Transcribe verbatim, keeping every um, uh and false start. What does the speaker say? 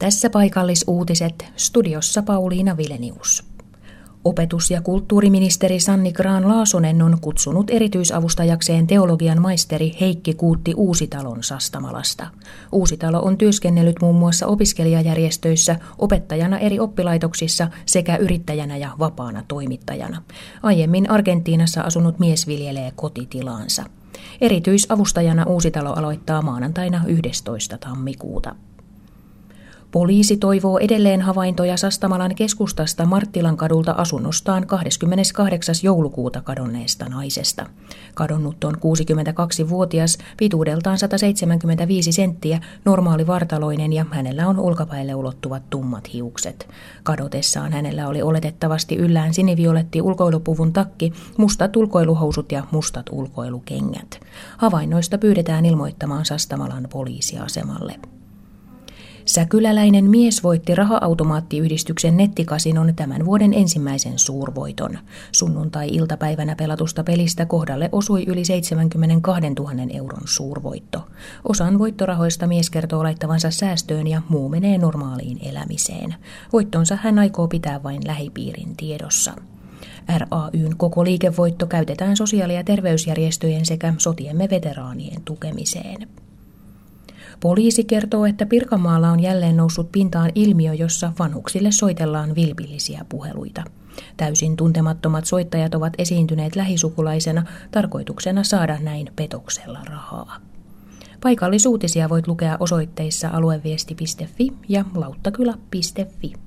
Tässä paikallisuutiset, studiossa Pauliina Vilenius. Opetus- ja kulttuuriministeri Sanni Grahn-Laasonen on kutsunut erityisavustajakseen teologian maisteri Heikki Kuutti Uusitalon Sastamalasta. Uusitalo on työskennellyt muun muassa opiskelijajärjestöissä, opettajana eri oppilaitoksissa sekä yrittäjänä ja vapaana toimittajana. Aiemmin Argentiinassa asunut mies viljelee kotitilaansa. Erityisavustajana Uusitalo aloittaa maanantaina yhdestoista tammikuuta. Poliisi toivoo edelleen havaintoja Sastamalan keskustasta Marttilan kadulta asunnostaan kahdeskymmeneskahdeksas joulukuuta kadonneesta naisesta. Kadonnut on kuusikymmentäkaksivuotias, pituudeltaan sata seitsemänkymmentäviisi senttiä, normaali vartaloinen ja hänellä on olkapäille ulottuvat tummat hiukset. Kadotessaan hänellä oli oletettavasti yllään sinivioletti ulkoilupuvun takki, mustat ulkoiluhousut ja mustat ulkoilukengät. Havainnoista pyydetään ilmoittamaan Sastamalan poliisiasemalle. Säkyläläinen mies voitti raha-automaattiyhdistyksen nettikasinon tämän vuoden ensimmäisen suurvoiton. Sunnuntai-iltapäivänä pelatusta pelistä kohdalle osui yli seitsemänkymmentäkaksituhatta euron suurvoitto. Osan voittorahoista mies kertoo laittavansa säästöön ja muu menee normaaliin elämiseen. Voittonsa hän aikoo pitää vain lähipiirin tiedossa. R A Y:n koko liikevoitto käytetään sosiaali- ja terveysjärjestöjen sekä sotiemme veteraanien tukemiseen. Poliisi kertoo, että Pirkanmaalla on jälleen noussut pintaan ilmiö, jossa vanhuksille soitellaan vilpillisiä puheluita. Täysin tuntemattomat soittajat ovat esiintyneet lähisukulaisena, tarkoituksena saada näin petoksella rahaa. Paikallisuutisia voit lukea osoitteissa alueviesti piste fi ja lauttakylä piste fi.